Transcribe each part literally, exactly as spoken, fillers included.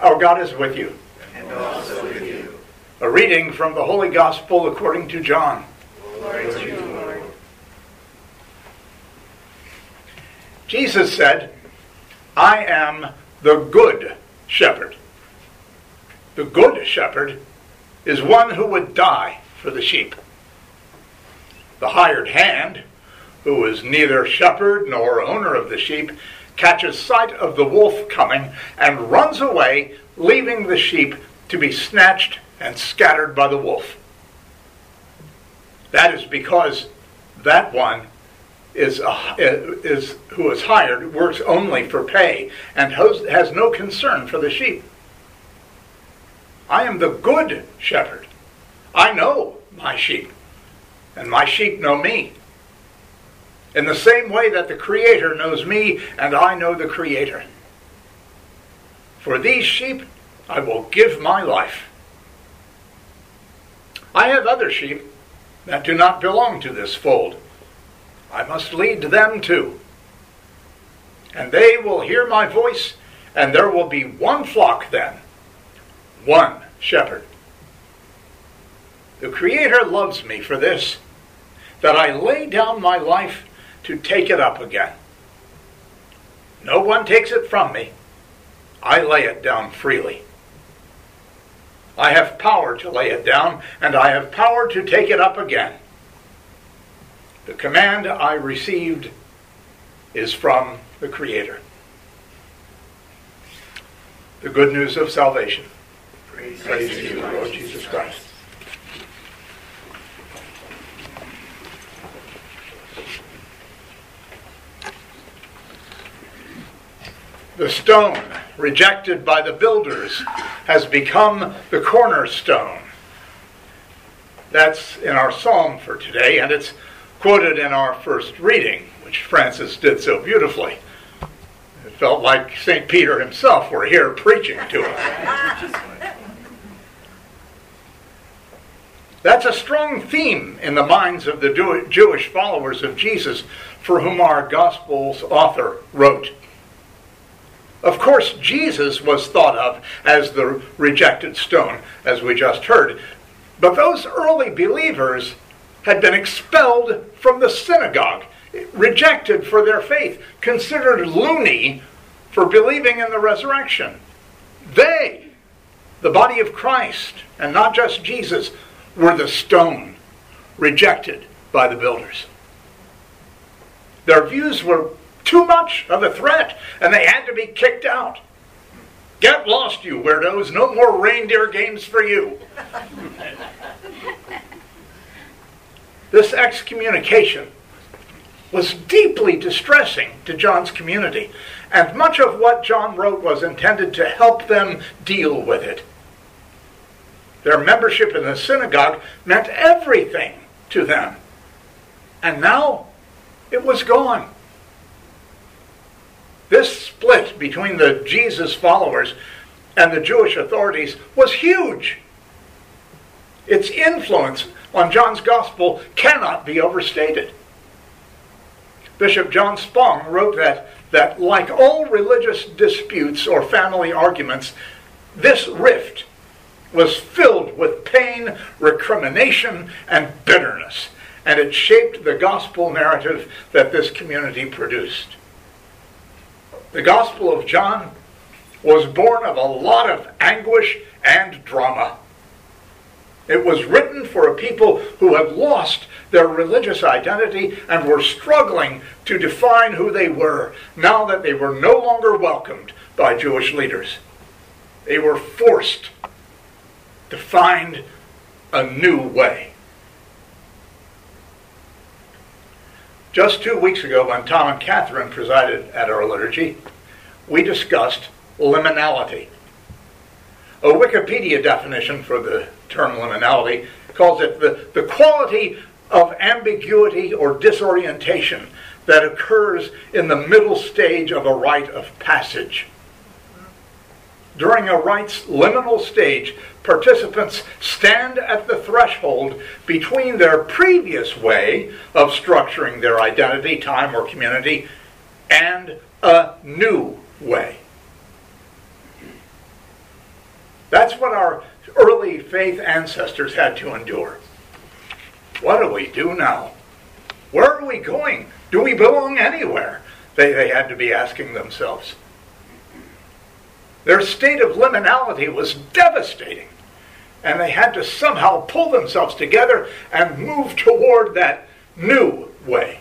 Our God is with you. And also with you. A reading from the Holy Gospel according to John. Glory to you, Lord. Jesus said, I am the good shepherd. The good shepherd is one who would die for the sheep. The hired hand, who is neither shepherd nor owner of the sheep, catches sight of the wolf coming and runs away, leaving the sheep to be snatched and scattered by the wolf. That is because that one is, a, is who is hired works only for pay and has no concern for the sheep. I am the good shepherd. I know my sheep, and my sheep know me. In the same way that the Creator knows me, and I know the Creator. For these sheep I will give my life. I have other sheep that do not belong to this fold. I must lead them too. And they will hear my voice, and there will be one flock then, one shepherd. The Creator loves me for this, that I lay down my life to take it up again. No one takes it from me. I lay it down freely. I have power to lay it down, and I have power to take it up again. The command I received is from the Creator. The good news of salvation. Praise, Praise to you, Lord Jesus Christ. The stone rejected by the builders has become the cornerstone. That's in our psalm for today, and it's quoted in our first reading, which Francis did so beautifully. It felt like Saint Peter himself were here preaching to us. That's a strong theme in the minds of the Jewish followers of Jesus, for whom our Gospel's author wrote. Of course, Jesus was thought of as the rejected stone, as we just heard. But those early believers had been expelled from the synagogue, rejected for their faith, considered loony for believing in the resurrection. They, the body of Christ, and not just Jesus, were the stone rejected by the builders. Their views were too much of a threat, and they had to be kicked out. Get lost, you weirdos. No more reindeer games for you. This excommunication was deeply distressing to John's community, and much of what John wrote was intended to help them deal with it. Their membership in the synagogue meant everything to them, and now it was gone. This split between the Jesus followers and the Jewish authorities was huge. Its influence on John's gospel cannot be overstated. Bishop John Spong wrote that, that like all religious disputes or family arguments, this rift was filled with pain, recrimination, and bitterness, and it shaped the gospel narrative that this community produced. The Gospel of John was born of a lot of anguish and drama. It was written for a people who had lost their religious identity and were struggling to define who they were now that they were no longer welcomed by Jewish leaders. They were forced to find a new way. Just two weeks ago, when Tom and Catherine presided at our liturgy, we discussed liminality. A Wikipedia definition for the term liminality calls it the, the quality of ambiguity or disorientation that occurs in the middle stage of a rite of passage. During a rite's liminal stage, participants stand at the threshold between their previous way of structuring their identity, time, or community, and a new way. That's what our early faith ancestors had to endure. What do we do now? Where are we going? Do we belong anywhere? They, they had to be asking themselves. Their state of liminality was devastating, and they had to somehow pull themselves together and move toward that new way.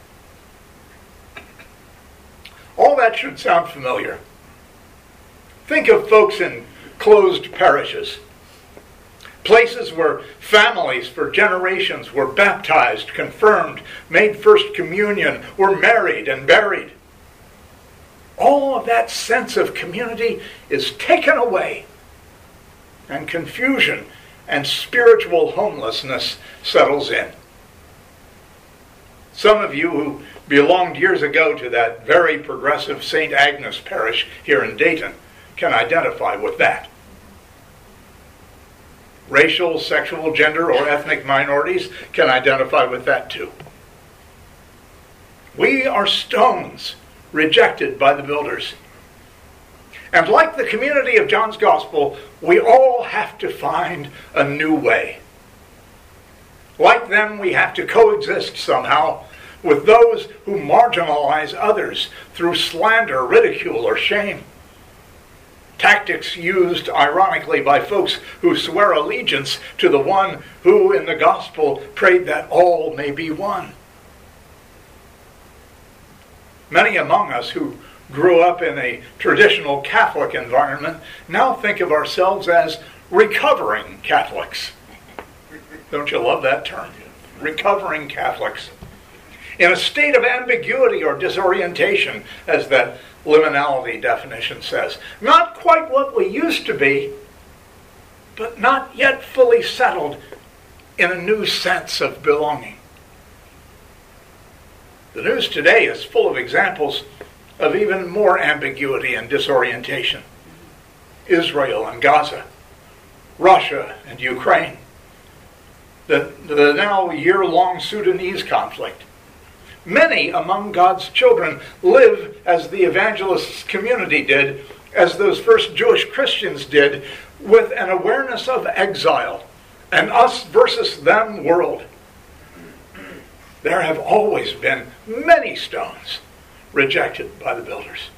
All that should sound familiar. Think of folks in closed parishes, places where families for generations were baptized, confirmed, made first communion, were married and buried. All of that sense of community is taken away, and confusion and spiritual homelessness settles in. Some of you who belonged years ago to that very progressive Saint Agnes parish here in Dayton can identify with that. Racial, sexual, gender, or ethnic minorities can identify with that too. We are stones rejected by the builders. And like the community of John's Gospel, we all have to find a new way. Like them, we have to coexist somehow with those who marginalize others through slander, ridicule, or shame. Tactics used, ironically, by folks who swear allegiance to the one who, in the gospel, prayed that all may be one. Many among us who grew up in a traditional Catholic environment now think of ourselves as recovering Catholics. Don't you love that term? Recovering Catholics. In a state of ambiguity or disorientation, as that liminality definition says. Not quite what we used to be, but not yet fully settled in a new sense of belonging. The news today is full of examples of even more ambiguity and disorientation. Israel and Gaza, Russia and Ukraine, the, the now year-long Sudanese conflict. Many among God's children live as the evangelist's community did, as those first Jewish Christians did, with an awareness of exile, an us versus them world. There have always been many stones rejected by the builders.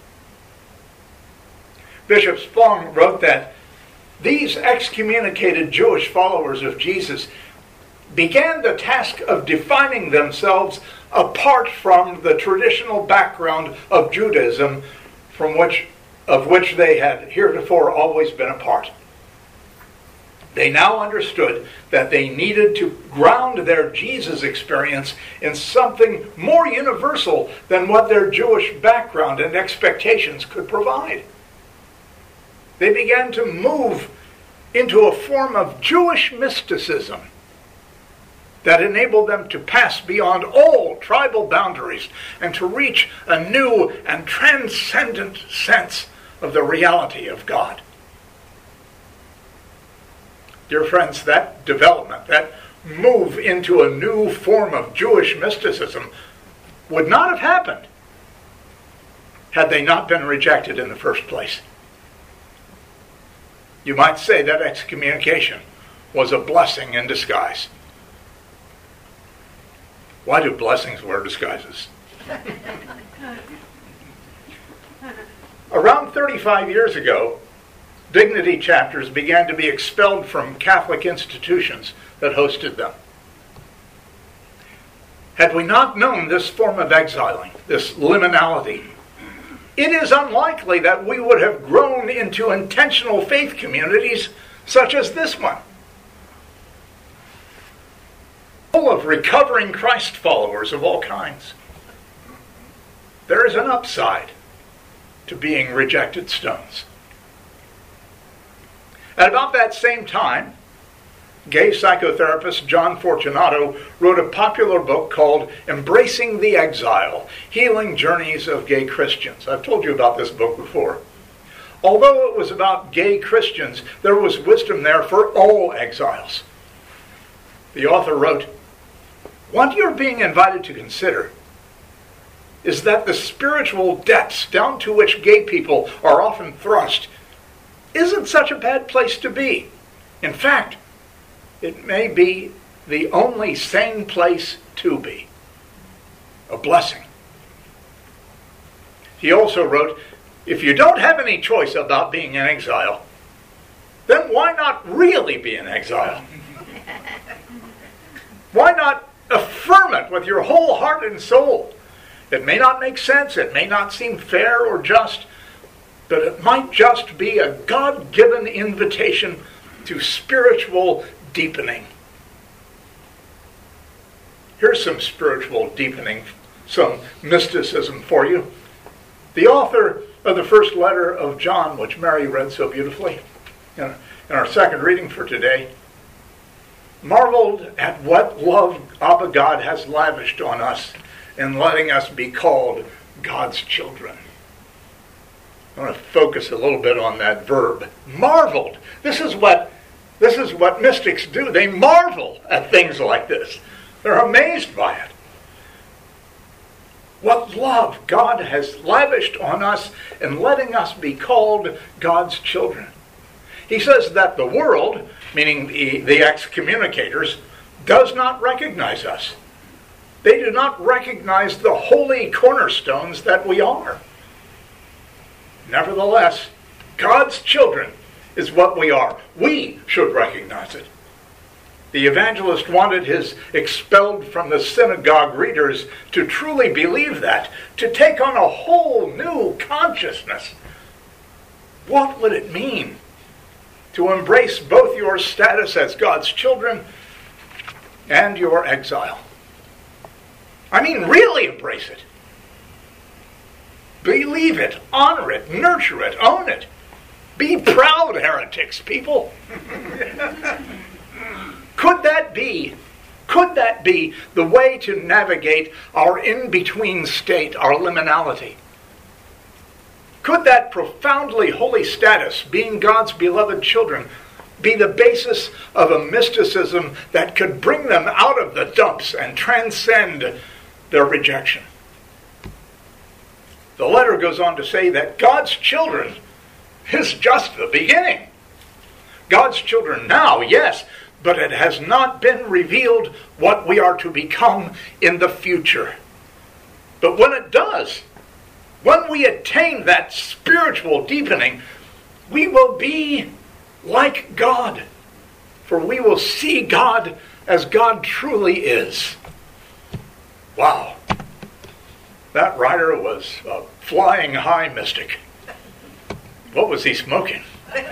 Bishop Spong wrote that these excommunicated Jewish followers of Jesus began the task of defining themselves apart from the traditional background of Judaism from which, of which they had heretofore always been a part. They now understood that they needed to ground their Jesus experience in something more universal than what their Jewish background and expectations could provide. They began to move into a form of Jewish mysticism that enabled them to pass beyond all tribal boundaries and to reach a new and transcendent sense of the reality of God. Dear friends, that development, that move into a new form of Jewish mysticism would not have happened had they not been rejected in the first place. You might say that excommunication was a blessing in disguise. Why do blessings wear disguises? Around thirty-five years ago, Dignity chapters began to be expelled from Catholic institutions that hosted them. Had we not known this form of exiling, this liminality, it is unlikely that we would have grown into intentional faith communities such as this one, full of recovering Christ followers of all kinds. There is an upside to being rejected stones. At about that same time, gay psychotherapist John Fortunato wrote a popular book called Embracing the Exile, Healing Journeys of Gay Christians. I've told you about this book before. Although it was about gay Christians, there was wisdom there for all exiles. The author wrote, "What you're being invited to consider is that the spiritual depths down to which gay people are often thrust isn't such a bad place to be. In fact, it may be the only sane place to be. A blessing. He also wrote, if you don't have any choice about being in exile, then why not really be in exile? Why not affirm it with your whole heart and soul? It may not make sense, it may not seem fair or just, but it might just be a God-given invitation to spiritual deepening. Here's some spiritual deepening, some mysticism for you. The author of the first letter of John, which Mary read so beautifully in our second reading for today, marveled at what love Abba God has lavished on us in letting us be called God's children. I want to focus a little bit on that verb. Marveled. This is what this is what mystics do. They marvel at things like this. They're amazed by it. What love God has lavished on us in letting us be called God's children. He says that the world, meaning the, the excommunicators, does not recognize us. They do not recognize the holy cornerstones that we are. Nevertheless, God's children is what we are. We should recognize it. The evangelist wanted his expelled from the synagogue readers to truly believe that, to take on a whole new consciousness. What would it mean to embrace both your status as God's children and your exile? I mean, really embrace it. Believe it, honor it, nurture it, own it. Be proud, heretics, people. Could that be, could that be the way to navigate our in-between state, our liminality? Could that profoundly holy status, being God's beloved children, be the basis of a mysticism that could bring them out of the dumps and transcend their rejection? The letter goes on to say that God's children is just the beginning. God's children now, yes, but it has not been revealed what we are to become in the future. But when it does, when we attain that spiritual deepening, we will be like God, for we will see God as God truly is. Wow. That writer was a flying high mystic. What was he smoking?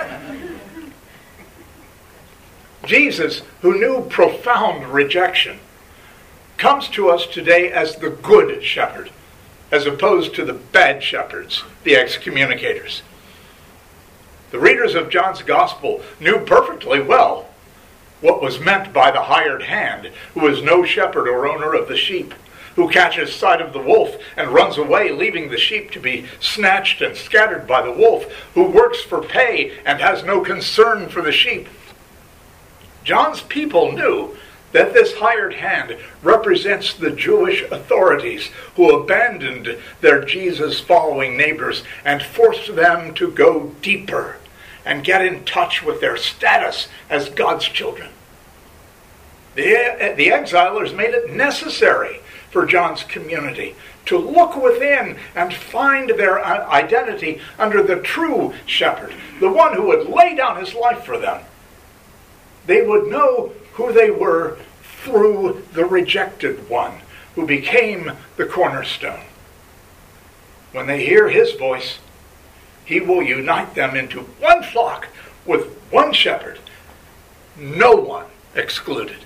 Jesus, who knew profound rejection, comes to us today as the good shepherd, as opposed to the bad shepherds, the excommunicators. The readers of John's Gospel knew perfectly well what was meant by the hired hand, who is no shepherd or owner of the sheep, who catches sight of the wolf and runs away, leaving the sheep to be snatched and scattered by the wolf, who works for pay and has no concern for the sheep. John's people knew that this hired hand represents the Jewish authorities who abandoned their Jesus-following neighbors and forced them to go deeper and get in touch with their status as God's children. The, the exilers made it necessary for John's community to look within and find their identity under the true shepherd, the one who would lay down his life for them. They would know who they were through the rejected one who became the cornerstone. When they hear his voice, he will unite them into one flock with one shepherd, no one excluded.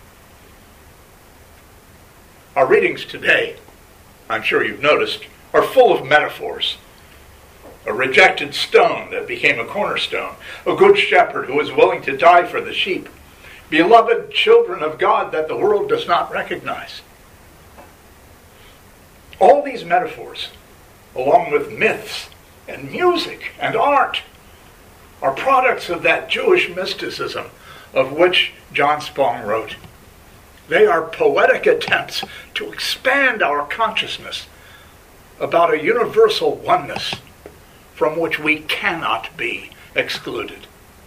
Our readings today, I'm sure you've noticed, are full of metaphors. A rejected stone that became a cornerstone. A good shepherd who is willing to die for the sheep. Beloved children of God that the world does not recognize. All these metaphors, along with myths and music and art, are products of that Jewish mysticism of which John Spong wrote. They are poetic attempts to expand our consciousness about a universal oneness from which we cannot be excluded.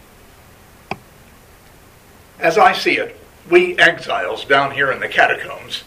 As I see it, we exiles down here in the catacombs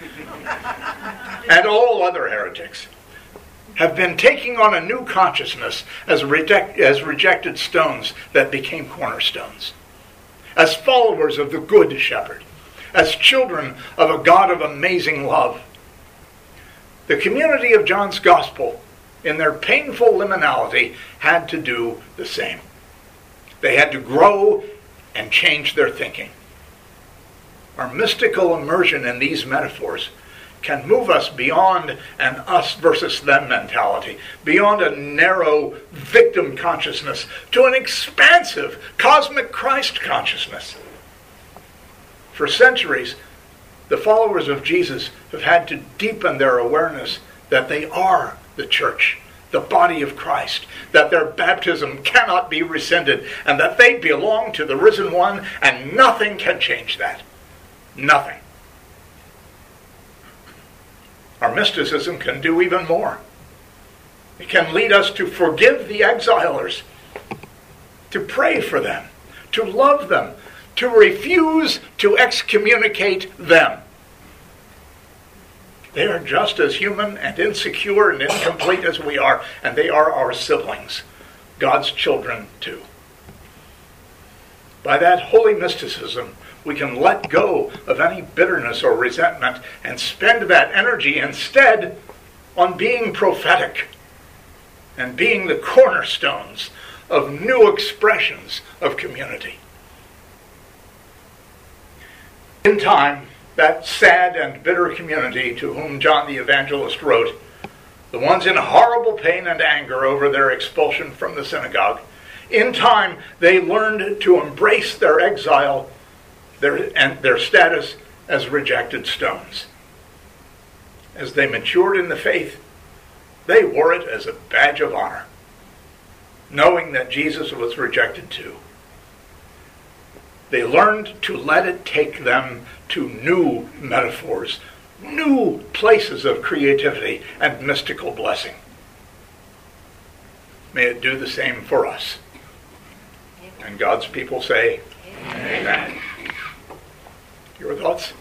and all other heretics have been taking on a new consciousness as, reject, as rejected stones that became cornerstones, as followers of the Good Shepherd, as children of a God of amazing love. The community of John's Gospel, in their painful liminality, had to do the same. They had to grow and change their thinking. Our mystical immersion in these metaphors can move us beyond an us versus them mentality, beyond a narrow victim consciousness, to an expansive cosmic Christ consciousness. For centuries, the followers of Jesus have had to deepen their awareness that they are the church, the body of Christ, that their baptism cannot be rescinded, and that they belong to the risen one, and nothing can change that. Nothing. Our mysticism can do even more. It can lead us to forgive the exilers, to pray for them, to love them, to refuse to excommunicate them. They are just as human and insecure and incomplete as we are, and they are our siblings, God's children too. By that holy mysticism, we can let go of any bitterness or resentment and spend that energy instead on being prophetic and being the cornerstones of new expressions of community. In time, that sad and bitter community to whom John the Evangelist wrote, the ones in horrible pain and anger over their expulsion from the synagogue, in time they learned to embrace their exile Their, and their status as rejected stones. As they matured in the faith, they wore it as a badge of honor, knowing that Jesus was rejected too. They learned to let it take them to new metaphors, new places of creativity and mystical blessing. May it do the same for us. And God's people say, Amen. Amen. Your thoughts?